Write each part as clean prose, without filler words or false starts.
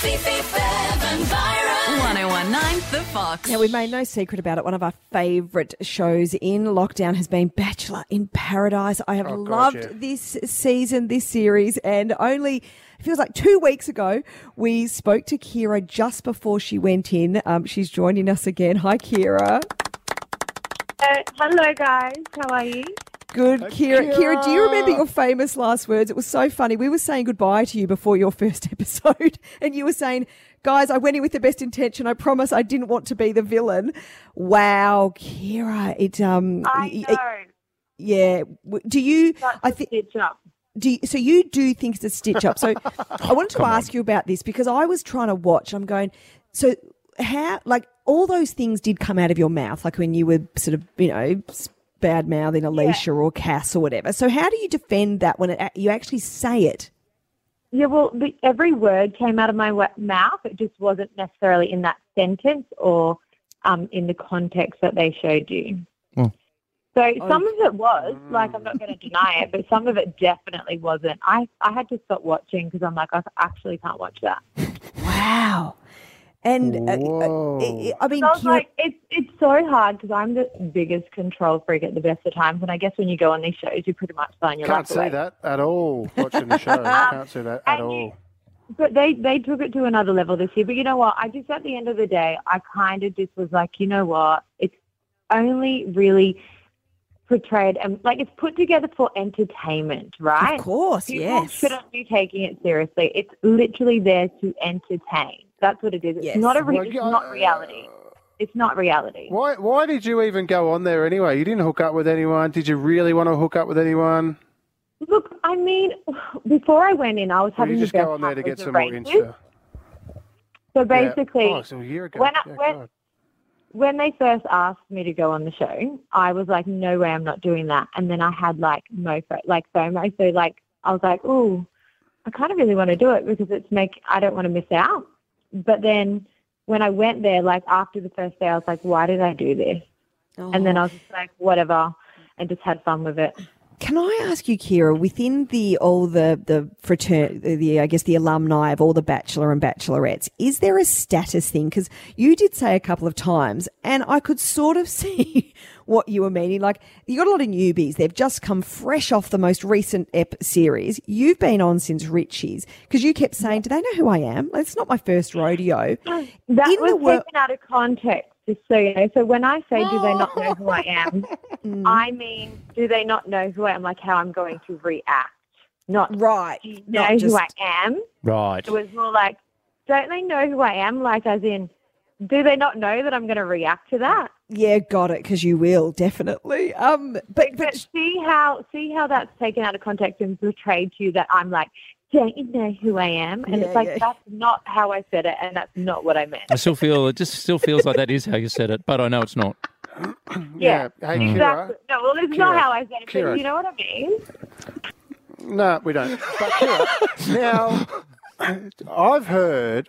Fifi, Bev and Byron. 1019 The Fox. Now, we made no secret about it. One of our favourite shows in lockdown has been Bachelor in Paradise. I have loved this season, this series, and only, it feels like 2 weeks ago, we spoke to Kira just before she went in. She's joining us again. Hi, Kira. Hello, guys. How are you? Good, Kira. Kira, do you remember your famous last words? It was so funny. We were saying goodbye to you before your first episode, and you were saying, guys, I went in with the best intention. I promise I didn't want to be the villain. Wow, Kira. I know. Yeah. Do you? I think stitch up. So you do think it's a stitch up. So I wanted to ask you about this because I was trying to watch. I'm going, so how, like, all those things did come out of your mouth, like when you were sort of, bad mouthing Alicia or Cass or whatever. So how do you defend that when you actually say it? Yeah, well, every word came out of my mouth. It just wasn't necessarily in that sentence or in the context that they showed you. Oh. So some of it was, like, I'm not going to deny it, but some of it definitely wasn't. I had to stop watching because I'm like, I actually can't watch that. Wow. And I mean, so I was like, it's so hard because I'm the biggest control freak at the best of times, and I guess when you go on these shows, you pretty much sign your life away. Can't see that at all. Watching the show, can't see that at all. But they took it to another level this year. But you know what? I just, at the end of the day, I kind of just was like, you know what? It's only really portrayed and like it's put together for entertainment, right? Of course, People shouldn't be taking it seriously. It's literally there to entertain. That's what it is. It's not it's not reality. It's not reality. Why did you even go on there anyway? You didn't hook up with anyone. Did you really want to hook up with anyone? Look, I mean, before I went in, I was having you just the best go on there to get some more arrangements. Insta. So basically, so a year ago. when they first asked me to go on the show, I was like, no way, I'm not doing that. And then I had like FOMO. So like, I was like, oh, I kind of really want to do it because I don't want to miss out. But then when I went there, like after the first day, I was like, why did I do this? Oh. And then I was just like, whatever, and just had fun with it. Can I ask you, Kira, within the fraternity, I guess the alumni of all the Bachelor and Bachelorettes, is there a status thing? Because you did say a couple of times, and I could sort of see what you were meaning. Like, you got a lot of newbies. They've just come fresh off the most recent series. You've been on since Richie's because you kept saying, do they know who I am? Like, it's not my first rodeo. That was taken out of context. Just so you know, so when I say, do they not know who I am, I mean, do they not know who I am, like how I'm going to react? Not right. Do you know who I am? Right. It was more like, don't they know who I am? Like, as in, do they not know that I'm going to react to that? Yeah, got it, because you will, definitely. But see how that's taken out of context and portrayed to you that I'm like, don't you know who I am? And it's like, that's not how I said it, and that's not what I meant. It just feels like that is how you said it, but I know it's not. Yeah, Hey, exactly. Kira, no, well, it's not how I said it, but you know what I mean? No, we don't. But Kira, now I've heard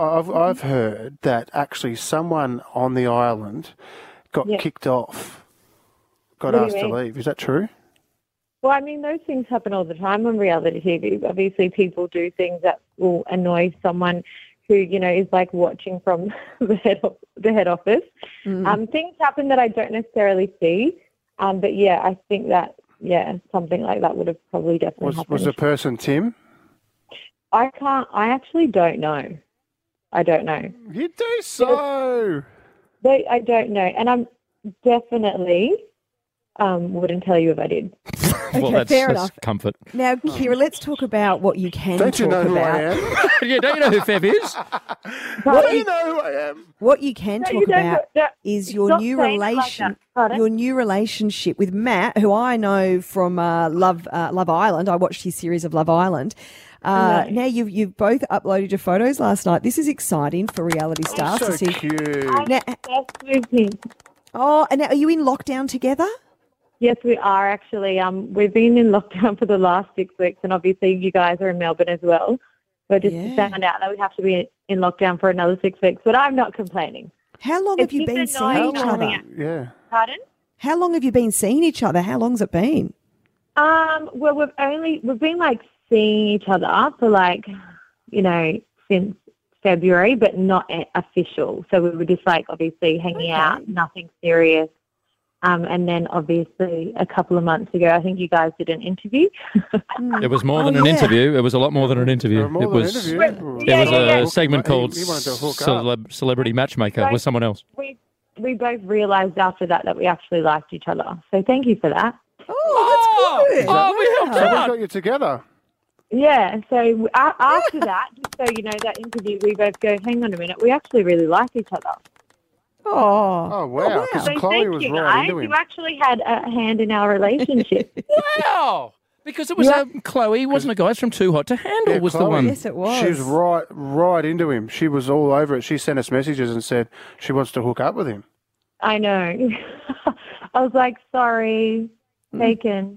that actually someone on the island got kicked off, got asked to leave. Is that true? Well, I mean, those things happen all the time on reality TV. Obviously, people do things that will annoy someone who, is like watching from the head office. Things happen that I don't necessarily see. But, I think that, something like that would have probably definitely happened. Was the person Tim? I actually don't know. I don't know. You do so. I don't know. And I'm definitely wouldn't tell you if I did. Well, okay, fair that's enough. Comfort. Now, Kira, let's talk about what you can don't you know talk who about. I am? Yeah, don't you know who Fev is? What you know who I am? What you can talk about is your new relationship with Matt, who I know from Love Island. I watched his series of Love Island. Now you've both uploaded your photos last night. This is exciting for reality stars So to see. cute. I'm obsessed with him. Oh, and now are you in lockdown together? Yes, we are actually. We've been in lockdown for the last 6 weeks, and obviously you guys are in Melbourne as well. So I just found out that we have to be in lockdown for another 6 weeks, but I'm not complaining. How long have you been seeing each other? Yeah. Pardon? How long have you been seeing each other? How long's it been? Well, we've been like seeing each other for like, since February, but not official. So we were just like obviously hanging out, nothing serious. And then obviously a couple of months ago, I think you guys did an interview. It was more than an interview. It was a lot more than an interview. More It than was an interview. There was Yeah. a segment called He wanted to hook up. Celebrity Matchmaker with someone else. We both realised after that we actually liked each other. So thank you for that. Oh, that's good. Oh, we helped So we out. got you together. Yeah, so after that, just so you know, that interview, we both go, hang on a minute, we actually really like each other. Oh, Oh, wow. Because So Chloe thank was you, right guys. into him. You actually had a hand in our relationship. Wow. Because it was Chloe, wasn't it, guys, from Too Hot to Handle Yeah, was the Chloe. one. yes, it was. She was right into him. She was all over it. She sent us messages and said she wants to hook up with him. I know. I was like, sorry, taken.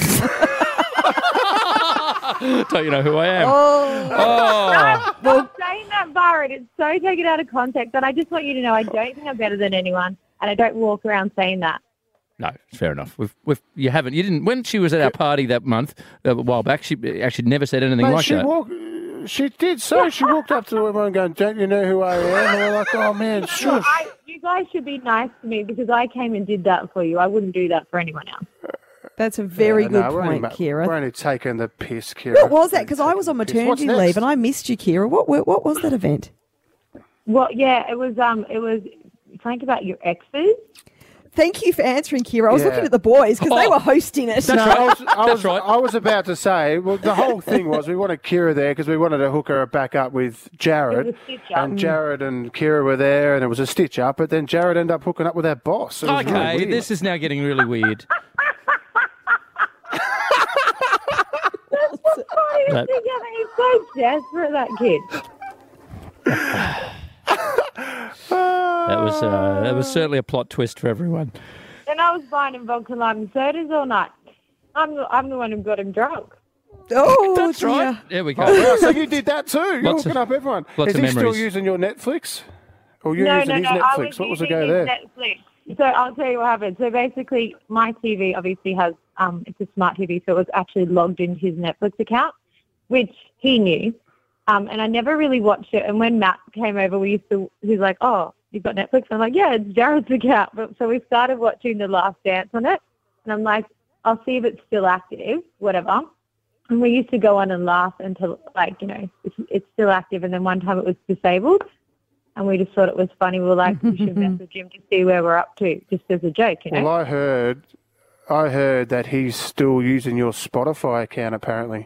Don't you know who I am? Oh, Stop saying that, Byron. It's so taken out of context. And I just want you to know I don't think I'm better than anyone. And I don't walk around saying that. No, fair enough. You didn't. When she was at our party that month, a while back, she actually never said anything Mate, like that. She did so. She walked up to everyone going, don't you know who I am? And we're like, oh, man, shush. You guys should be nice to me because I came and did that for you. I wouldn't do that for anyone else. that's a very good we're point, only, Kira. We're only taking the piss, Kira. What was that? Because I was on What's maternity next? leave and I missed you, Kira. What was that event? Well, yeah, it was Frank about your exes. Thank you for answering, Kira. I was Yeah. looking at the boys because they were hosting it. No, That's right. I was about to say, well, the whole thing was we wanted Kira there because we wanted to hook her back up with Jared. It was a stitch-up. And Jared and Kira were there and it was a stitch up, but then Jared ended up hooking up with our boss. It was really Okay, weird. this is now getting really weird. That- Together. He's so desperate, that kid. That was certainly a plot twist for everyone. And I was buying him vodka lime and sodas all night. I'm the one who got him drunk. Oh, That's dear. right. There we go. Oh, wow, so you did that too? You're Lots hooking of- up everyone. lots Is of he still memories. using your Netflix? Or you No, using his I Netflix? was What was the using go his there? Netflix. So I'll tell you what happened. So basically, my TV obviously has it's a smart TV, so it was actually logged into his Netflix account, which he knew. And I never really watched it. And when Matt came over, he's like, "Oh, you've got Netflix?" I'm like, "Yeah, it's Jared's account." But so we started watching The Last Dance on it, and I'm like, "I'll see if it's still active, whatever." And we used to go on and laugh until, like, you know, it's still active. And then one time it was disabled. And we just thought it was funny. We were like, we should message him to see where we're up to, just as a joke, you know. Well, I heard that he's still using your Spotify account, apparently.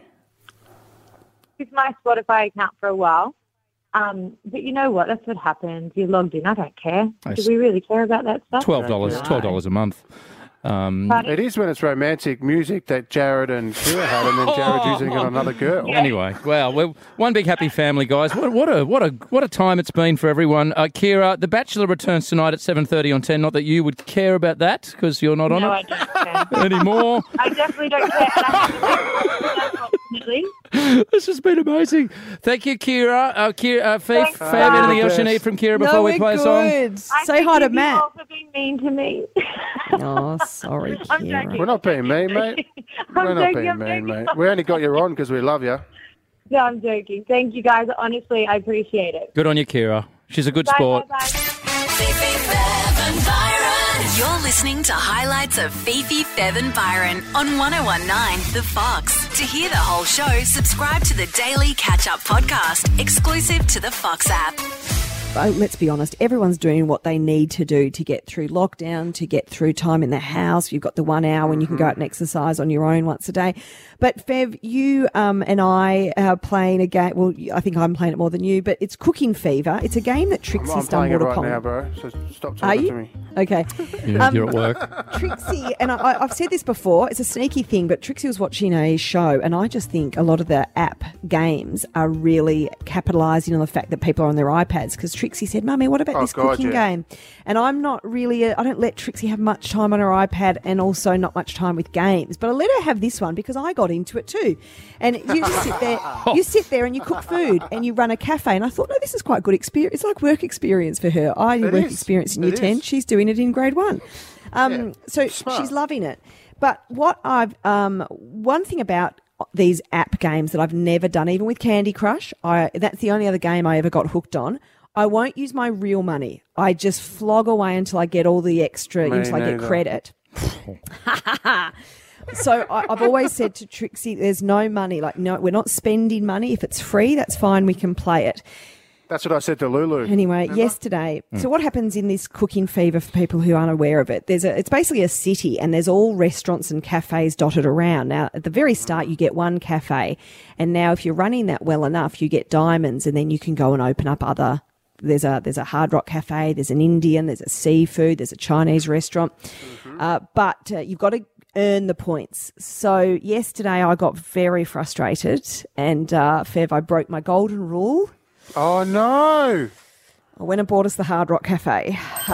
Used my Spotify account for a while. But you know what? That's what happens. You're logged in. I don't care. Do we really care about that stuff? $12 a month. It is when it's romantic music that Jared and Kira had, and then Jared's using it on another girl. Anyway, well, we're one big happy family, guys. What a time it's been for everyone. Kira, The Bachelor returns tonight at 7:30 on 10. Not that you would care about that because you're not on No, I it don't care. anymore. I definitely don't care. And I have to unfortunately. This has been amazing. Thank you, Kira. Faith, Thanks, Fab, guys. anything else you need from Kira before No, we we're play a song? good. I Say think hi to you Matt. all for being mean to me. Oh, sorry, I'm Kira. joking. We're not being mean, mate. We're not being mean, mate. We only got you on because we love you. No, I'm joking. Thank you, guys. Honestly, I appreciate it. Good on you, Kira. She's a good Bye, sport. bye, bye. Fifi, Fev and Byron. You're listening to highlights of Fifi, Fev and Byron on 101.9 The Fox. To hear the whole show, subscribe to the Daily Catch-Up podcast, exclusive to the Fox app. Let's be honest, everyone's doing what they need to do to get through lockdown, to get through time in the house. You've got the 1 hour when you can go out and exercise on your own once a day. But Fev, you and I are playing a game. Well, I think I'm playing it more than you, but it's Cooking Fever. It's a game that Trixie I'm playing it right stumbled upon. now, bro. So stop Are talking you? to me. Okay. You're at work. Trixie, and I've said this before, it's a sneaky thing, but Trixie was watching a show, and I just think a lot of the app games are really capitalising on the fact that people are on their iPads, because Trixie said, Mummy, what about this cooking game? And I'm not really, I don't let Trixie have much time on her iPad and also not much time with games, but I let her have this one because I got into it too. And you just sit there and you cook food and you run a cafe, and I thought, no, this is quite good experience. It's like work experience for her. I did It work is. experience in It year 10. is. She's doing it in grade 1. So smart. she's loving it. But what one thing about these app games that I've never done, even with Candy Crush. That's the only other game I ever got hooked on. I won't use my real money. I just flog away until I get all the extra, until I get credit. So I've always said to Trixie, there's no money. Like, no, we're not spending money. If it's free, that's fine. We can play it. That's what I said to Lulu. Anyway, yesterday. So what happens in this cooking fever for people who aren't aware of it? It's basically a city, and there's all restaurants and cafes dotted around. Now, at the very start, you get one cafe, and now if you're running that well enough, you get diamonds, and then you can go and open up other. There's a Hard Rock cafe. There's an Indian. There's a seafood. There's a Chinese restaurant. But you've got to earn the points. So yesterday, I got very frustrated, and Fev, I broke my golden rule. Oh, no. I went and bought us the Hard Rock Cafe. Oh,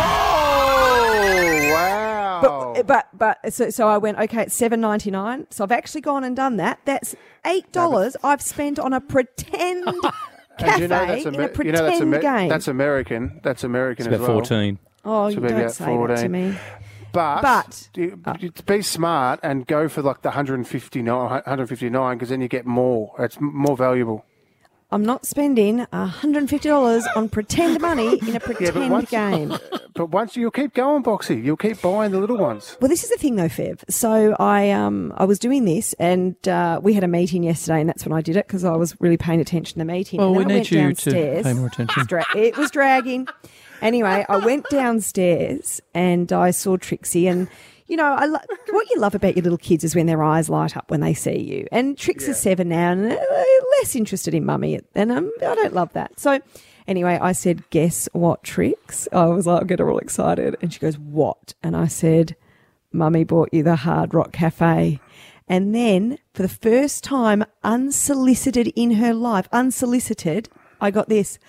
wow. So I went, okay, it's $7.99. So I've actually gone and done that. That's $8 I've spent on a pretend cafe in a pretend game. That's American. That's American It's as about well. 14. Oh, you don't say that to me. But be smart and go for like the 159 because then you get more. It's more valuable. I'm not spending $150 on pretend money in a pretend game. But once you'll keep going, Boxy. You'll keep buying the little ones. Well, this is the thing, though, Fev. So I was doing this, and we had a meeting yesterday, and that's when I did it because I was really paying attention to the meeting. Well, and we then need you to pay more attention. It was dragging. Anyway, I went downstairs, and I saw Trixie, and you know, what you love about your little kids is when their eyes light up when they see you. And Trix is 7 now and less interested in mummy. And I don't love that. So anyway, I said, guess what, Trix? I was like, I'll get her all excited. And she goes, what? And I said, Mummy bought you the Hard Rock Cafe. And then for the first time, unsolicited in her life, I got this.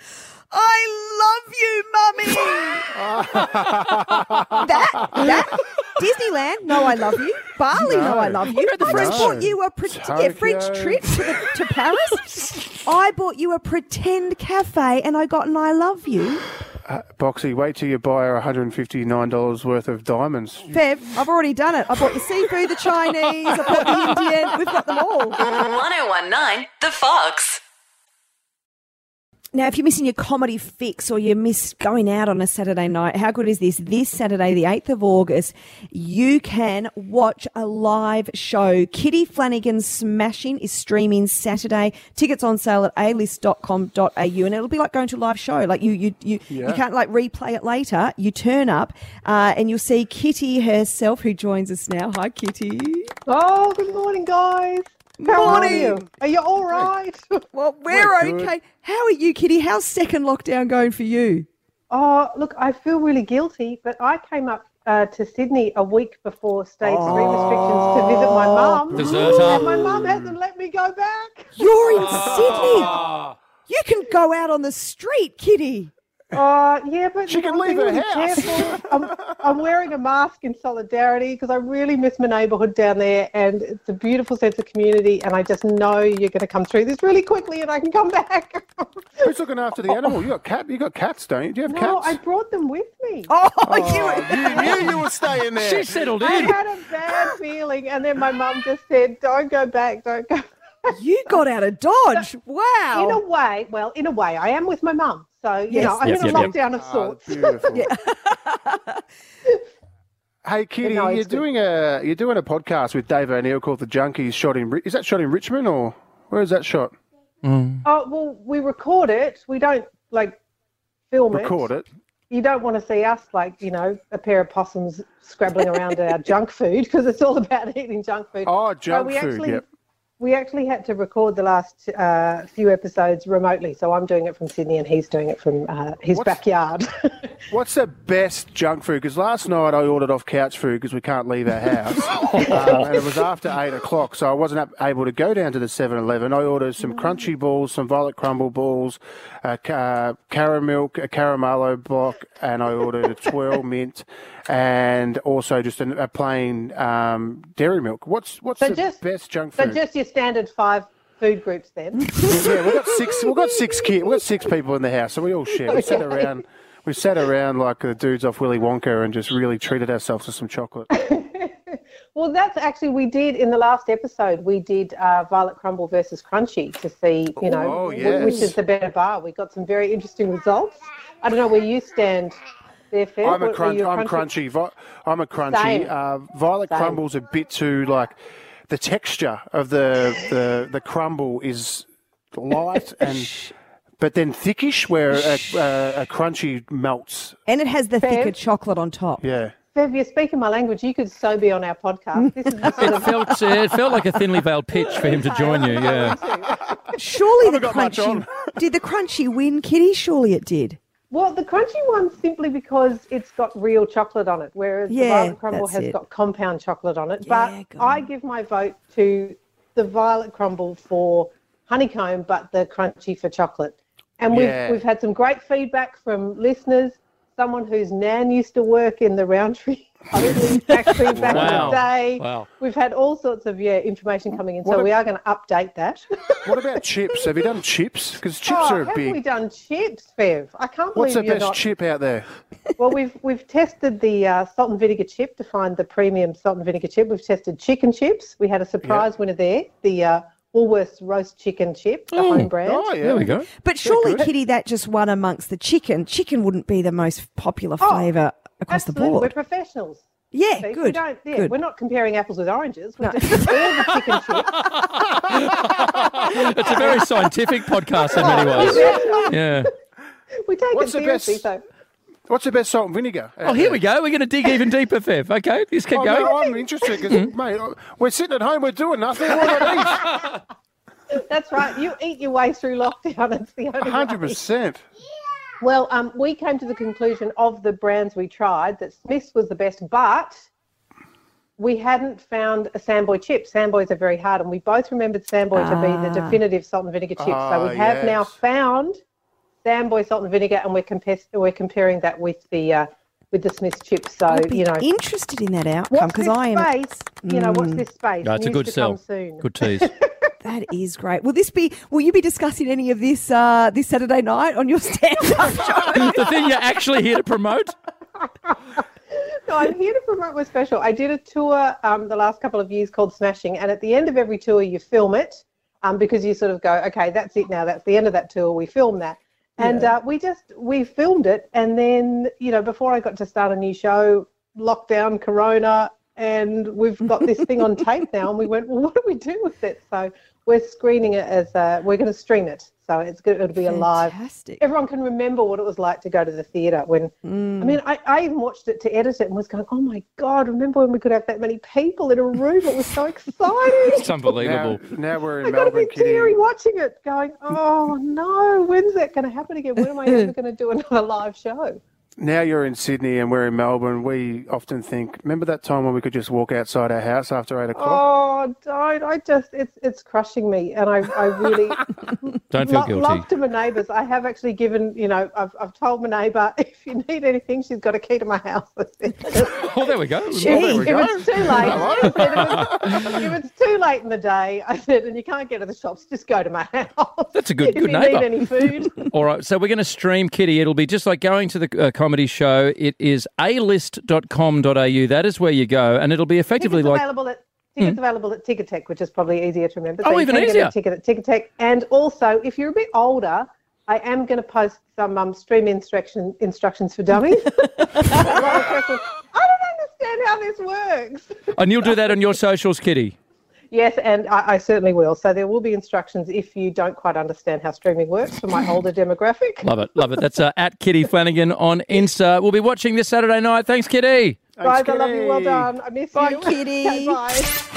I love you, Mummy. that Disneyland, no, I love you. Bali, no, I love you. I just bought you a French trip to Paris. I bought you a pretend cafe, and I got an I love you. Boxy, wait till you buy her $159 worth of diamonds. Fev, I've already done it. I bought the seafood, the Chinese, I've got the Indian. We've got them all. 1019 The Fox. Now, if you're missing your comedy fix or you miss going out on a Saturday night, how good is this? This Saturday, the 8th of August, you can watch a live show. Kitty Flanagan's Smashing is streaming Saturday. Tickets on sale at alist.com.au, and it'll be like going to a live show. Like you can't like replay it later. You turn up and you'll see Kitty herself, who joins us now. Hi, Kitty. Oh, good morning, guys. How are you? Are you all right? Well, we're okay. How are you, Kitty? How's second lockdown going for you? Oh, look, I feel really guilty, but I came up to Sydney a week before stage 3 restrictions to visit my mum. Deserter. And my mum hasn't let me go back. You're in Sydney. You can go out on the street, Kitty. Yeah, but She can leave her house. Careful. I'm wearing a mask in solidarity because I really miss my neighbourhood down there, and it's a beautiful sense of community, and I just know you're going to come through this really quickly and I can come back. Who's looking after the animal? You got cats, don't you? Do you have No, cats? I brought them with me. You knew you were staying there. She settled I in. had a bad feeling, and then my mum just said, don't go back, don't go back. You got out of Dodge. Wow. In a way, I am with my mum. So, you know, I'm in a lockdown of sorts. Beautiful. Hey, Kitty, No, you're it's doing a podcast with Dave O'Neill called The Junkies. Is that shot in Richmond or where is that shot? Oh, well, we record it. We don't, film it. Record it. You don't want to see us, a pair of possums scrabbling around our junk food because it's all about eating junk food. Oh, junk food, yep. We actually had to record the last few episodes remotely, so I'm doing it from Sydney and he's doing it from his backyard. What's the best junk food? Because last night I ordered off couch food because we can't leave our house. And it was after 8 o'clock, so I wasn't able to go down to the 7-Eleven. I ordered some crunchy balls, some violet crumble balls, a caramello block, and I ordered a twirl mint, and also just a plain dairy milk. What's the best junk food? So just your standard 5 food groups then. Yeah, we've got 6 kids. We've got 6 people in the house, so we all share. We sat around like the dudes off Willy Wonka and just really treated ourselves to some chocolate. Well, that's actually, we did in the last episode, we did Violet Crumble versus Crunchy to see, which is the better bar. We got some very interesting results. I don't know where you stand there, Phil. I'm a crunchy. I'm a crunchy. Violet Crumble's a bit too, like, the texture of the crumble is light but then thickish, where a crunchy melts. And it has the thicker chocolate on top. Yeah. Bev, you're speaking my language. You could so be on our podcast. This is It felt like a thinly veiled pitch for him to join you, yeah. Surely the crunchy... Did the crunchy win, Kitty? Surely it did. Well, the crunchy one simply because it's got real chocolate on it, whereas the Violet Crumble has got compound chocolate on it. But I give my vote to the Violet Crumble for honeycomb, but the crunchy for chocolate. And we've had some great feedback from listeners. Someone whose nan used to work in the Roundtree factory back in the day. Wow. We've had all sorts of information coming in, so we are going to update that. What about chips? Have you done chips? Because chips are big. Have we done chips, Bev? I can't believe What's the best chip out there? Well, we've tested the salt and vinegar chip to find the premium salt and vinegar chip. We've tested chicken chips. We had a surprise winner there. The Woolworths roast chicken chip, the home brand. Oh, yeah. There we go. But surely, Kitty, that just won amongst the chicken. Chicken wouldn't be the most popular flavour across the board. We're professionals. Yeah, See, good. We're not comparing apples with oranges. We're just all the chicken chips. It's a very scientific podcast in many ways. Yeah. We take it seriously, What's the best salt and vinegar? Oh, here we go. We're going to dig even deeper, Fev. Okay, just keep going. No, I'm interested because, mate, we're sitting at home, we're doing nothing. Why not eat? That's right. You eat your way through lockdown. It's the only 100%. Well, we came to the conclusion of the brands we tried that Smith's was the best, but we hadn't found a Samboy chip. Samboys are very hard, and we both remembered Samboy to be the definitive salt and vinegar chip. So we have now found Samboy salt and vinegar, and we're comparing that with the Smith's chips. So I'd be interested in that outcome because I am. Watch this space. No, it's a good sell. Good tease. That is great. Will you be discussing any of this this Saturday night on your stand-up show? The thing you're actually here to promote? No, I'm here to promote my special. I did a tour the last couple of years called Smashing, and at the end of every tour you film it because you sort of go, okay, that's it now. That's the end of that tour. We film that. And we filmed it, and then, before I got to start a new show, lockdown, corona, and we've got this thing on tape now, and we went, well, what do we do with it? So we're screening it as we're going to stream it. So it'll be a live. Everyone can remember what it was like to go to the theatre when. I mean, I even watched it to edit it and was going, oh my God! Remember when we could have that many people in a room? It was so exciting. It's unbelievable. Now we're in I Melbourne, got a bit teary watching it, going, oh no, when's that going to happen again? When am I ever going to do another live show? Now you're in Sydney and we're in Melbourne. We often think, remember that time when we could just walk outside our house after 8 o'clock? Oh, don't! It's crushing me, and I really don't feel guilty. Love to my neighbours. I have actually given, I've told my neighbour if you need anything, she's got a key to my house. Oh, there we go. If it's too late, if it's too late in the day, I said, and you can't get to the shops, just go to my house. That's a good neighbour. If you need any food. All right, so we're going to stream Kitty. It'll be just like going to the comedy show. It is alist.com.au. That is where you go, and it'll be effectively tickets available at Ticketek, which is probably easier to remember. Oh, so even easier. Ticket at Ticketek. And also, if you're a bit older, I am going to post some stream instructions for dummies. I don't understand how this works. And you'll do that on your socials, Kitty? Yes, and I certainly will. So there will be instructions if you don't quite understand how streaming works for my older demographic. Love it. That's at Kitty Flanagan on Insta. We'll be watching this Saturday night. Thanks, Kitty. Guys, I love you. Well done. I miss you. Bye, Kitty. Okay, bye.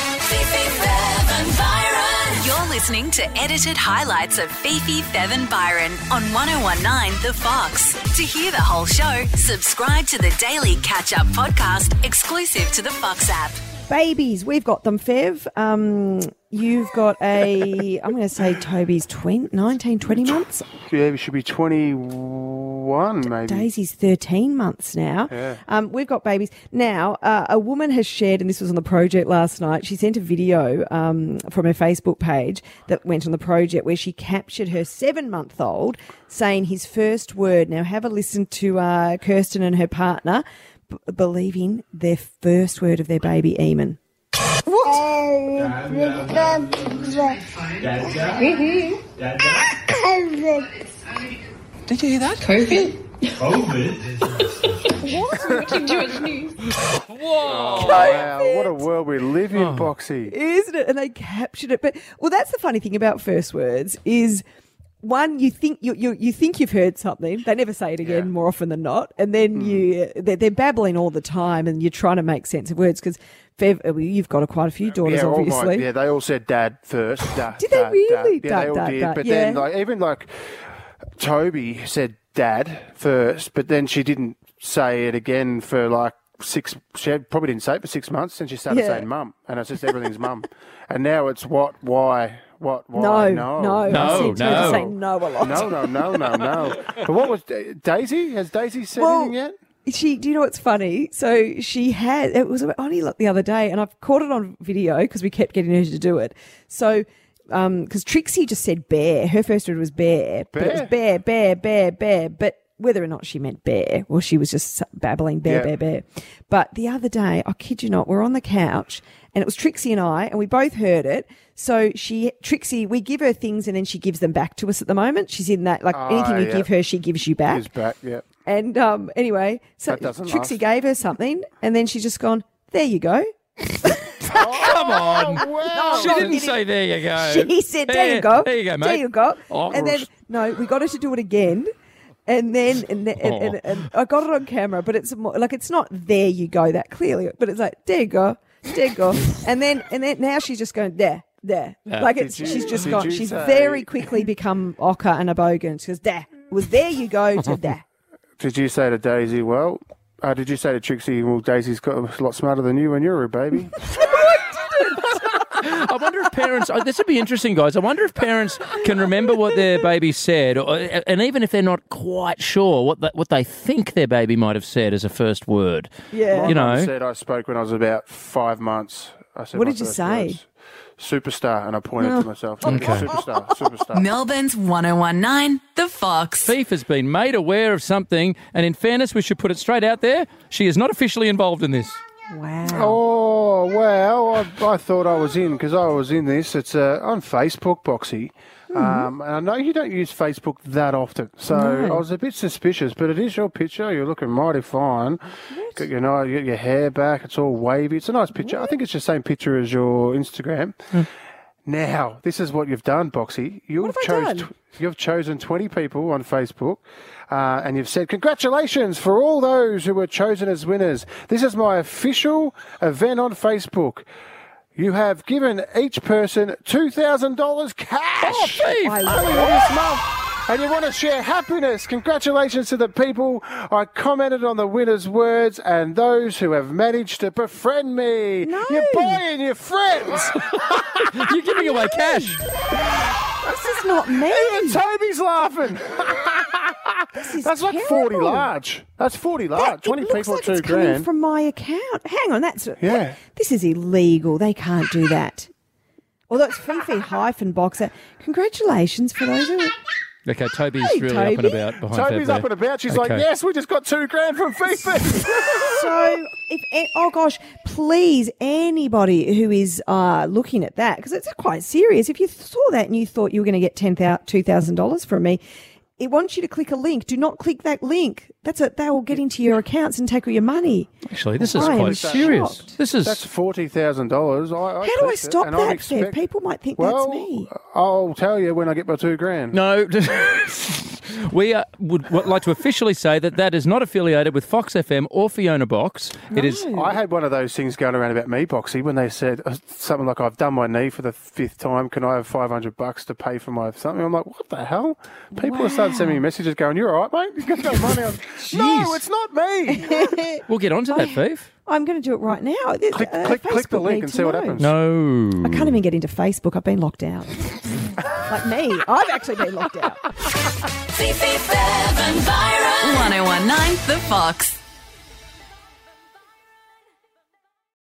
You're listening to edited highlights of Fifi, Fev and Byron on 1019 The Fox. To hear the whole show, subscribe to the Daily Catch-Up podcast exclusive to the Fox app. Babies, we've got them, Fev. You've got I'm going to say Toby's 19, 20 months. Yeah, we should be 21 maybe. Daisy's 13 months now. Yeah. We've got babies. Now, a woman has shared, and this was on the project last night, she sent a video from her Facebook page that went on the project where she captured her 7-month-old saying his first word. Now, have a listen to Kirsten and her partner believing their first word of their baby, Eamon. Did you hear that? COVID. Whoa! Wow, what a world we live in, Boxy. Isn't it? And they captured it. But well, that's the funny thing about first words is one, you think you think you've heard something. They never say it again more often than not. And then they're babbling all the time, and you're trying to make sense of words because you've got quite a few daughters, obviously. They all said dad first. Did they really? Yeah, they all did. But then, even Toby said dad first, but then she didn't say it again for like 6. She probably didn't say it for 6 months. Then she started saying mum, and it's just everything's mum. And now it's what, why, what, why? No. I seem to her to say no a lot. No. But what was Daisy? Has Daisy said anything yet? Do you know what's funny? So she had, it was only the other day, and I've caught it on video because we kept getting her to do it. So, because Trixie just said bear. Her first word was bear. But it was bear. But whether or not she meant bear, or she was just babbling bear. But the other day, I kid you not, we're on the couch, and it was Trixie and I, and we both heard it. So Trixie, we give her things, and then she gives them back to us at the moment. She's in that, anything you give her, she gives you back. Gives back, yeah. And anyway, so Trixie gave her something, and then she's just gone, there you go. Come on. Wow. She didn't say there you go. She said, there you go. There you go, mate. There you go. Oh, and then, we got her to do it again. And then, and I got it on camera, but it's more, it's not there you go that clearly, but it's like, there you go. And then now she's just going, there. She's just gone. She's very quickly become Ocker and a bogan. She goes, there. It was there you go to there. Did you say to Daisy, did you say to Trixie, well, Daisy's got a lot smarter than you when you were a baby? I wonder if parents, this would be interesting, guys. I wonder if parents can remember what their baby said, and even if they're not quite sure, what they think their baby might have said as a first word. Yeah. My mum said I spoke when I was about 5 months. I said, what did you say? Words. Superstar, and I pointed to myself. Okay. Superstar. Melbourne's 1019, The Fox. Beef has been made aware of something, and in fairness, we should put it straight out there. She is not officially involved in this. Wow. Oh, well, I thought I was in because I was in this. It's on Facebook, Boxy. And I know you don't use Facebook that often, so I was a bit suspicious, but it is your picture. You're looking mighty fine. Got your hair back. It's all wavy. It's a nice picture. I think it's the same picture as your Instagram. Now, this is what you've done, Boxy. You've chosen 20 people on Facebook, and you've said, congratulations for all those who were chosen as winners. This is my official event on Facebook. You have given each person $2,000 cash. Oh, Beef! Only this month. And you want to share happiness. Congratulations to the people I commented on the winners' words and those who have managed to befriend me. No. You're buying your friends. You're giving away cash. This is not me. Even Toby's laughing. That's like 40 large. That's 40 large. 20 people, like it's $2,000. coming from my account. Hang on, this is illegal. They can't do that. Although it's Fifi-Boxer. Congratulations for those who. Okay, Toby's really up and about behind Toby's up and about. She's like, yes, we just got $2,000 from Fifi. So, please, anybody who is looking at that, because it's quite serious. If you saw that and you thought you were going to get $2,000 from me, it wants you to click a link. Do not click that link. They will get into your accounts and take all your money. Actually, this is quite serious. Shocked. That's $40,000. How do I stop that, Fev? People might think that's me. I'll tell you when I get my $2,000. No. We would like to officially say that is not affiliated with Fox FM or Fiona Box. No. It is. I had one of those things going around about me, Boxy, when they said something like, I've done my knee for the 5th time. Can I have $500 to pay for my something? I'm like, what the hell? People have started sending me messages going, you're all right, mate? You got no money. No, it's not me. We'll get onto that, Beef. I'm going to do it right now. Click the link and see what happens. No. I can't even get into Facebook. I've been locked out. Like me. I've actually been locked out. Fifi, Bev and Byron. 1019 The Fox.